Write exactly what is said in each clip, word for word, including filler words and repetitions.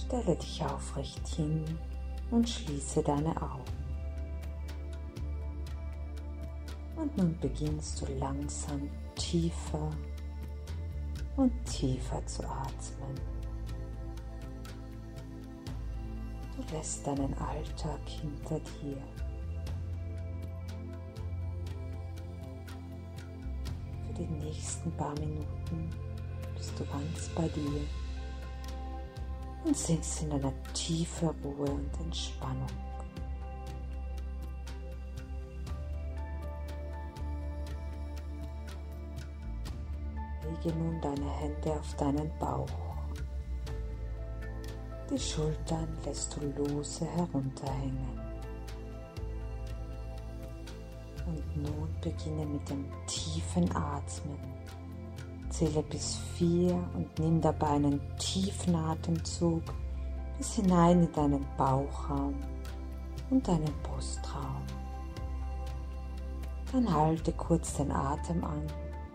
Stelle dich aufrecht hin und schließe deine Augen. Und nun beginnst du langsam tiefer und tiefer zu atmen. Du lässt deinen Alltag hinter dir. Für die nächsten paar Minuten bist du ganz bei dir und sinkst in eine tiefe Ruhe und Entspannung. Lege nun deine Hände auf deinen Bauch. Die Schultern lässt du lose herunterhängen. Und nun beginne mit dem tiefen Atmen. Zähle bis vier und nimm dabei einen tiefen Atemzug bis hinein in deinen Bauchraum und deinen Brustraum. Dann halte kurz den Atem an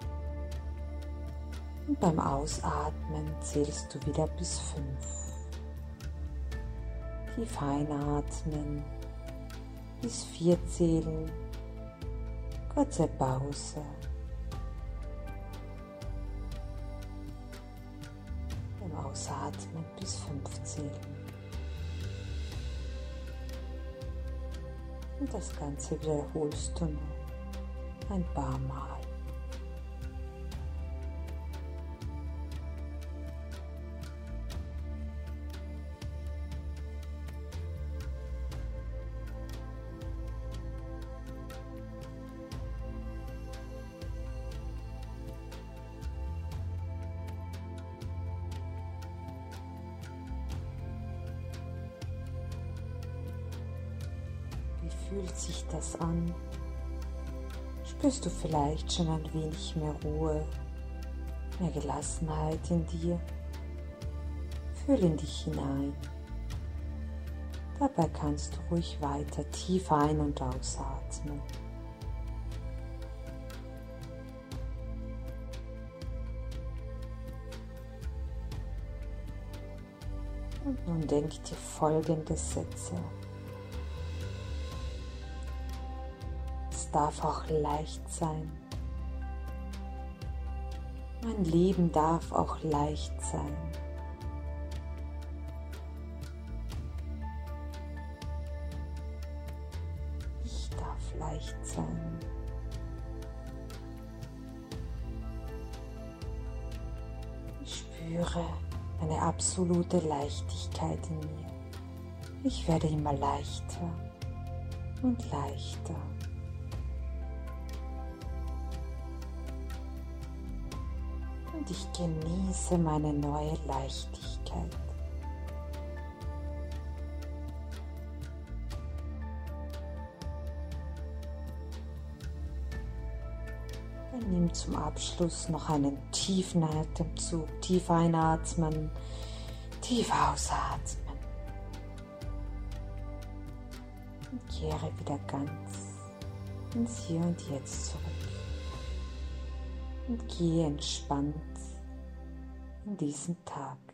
und beim Ausatmen zählst du wieder bis fünf. Tief einatmen, bis vier zählen, kurze Pause. Beim Ausatmen bis fünf zählen. Und das Ganze wiederholst du noch ein paar Mal. Wie fühlt sich das an? Spürst du vielleicht schon ein wenig mehr Ruhe, mehr Gelassenheit in dir? Fühl in dich hinein. Dabei kannst du ruhig weiter tief ein- und ausatmen. Und nun denk dir folgende Sätze. Es darf auch leicht sein. Mein Leben darf auch leicht sein. Ich darf leicht sein. Ich spüre eine absolute Leichtigkeit in mir. Ich werde immer leichter und leichter. Und ich genieße meine neue Leichtigkeit. Dann nimm zum Abschluss noch einen tiefen Atemzug, tief einatmen, tief ausatmen. Und kehre wieder ganz ins Hier und Jetzt zurück. Und gehe entspannt in diesen Tag.